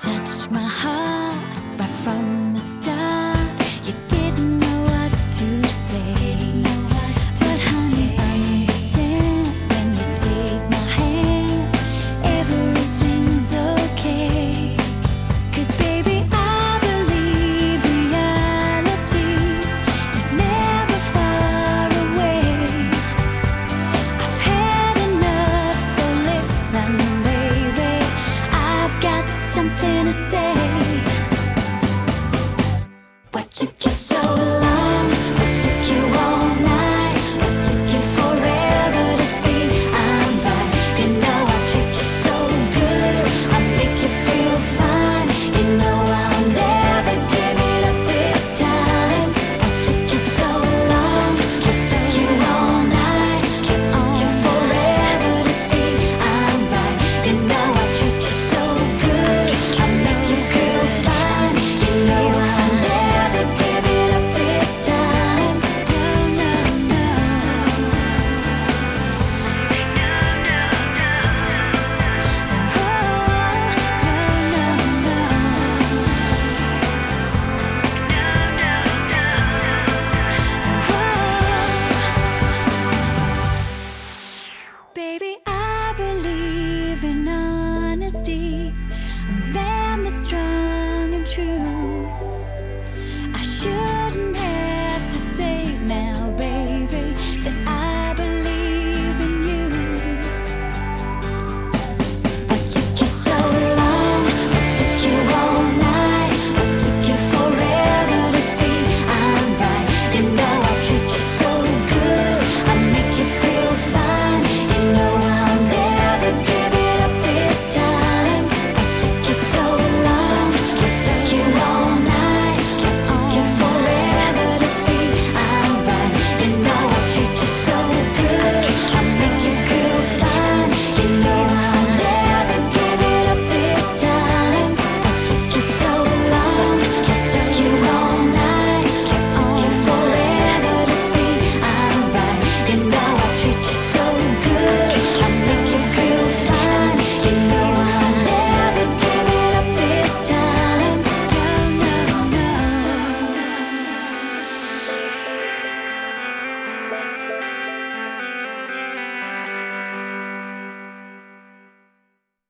touched my heart right from the start. You didn't know what to say, but honey, understand when you take my hand, everything's okay. 'Cause baby, I believe reality is never far away. I've had enough, so listen, baby, I've got something to say.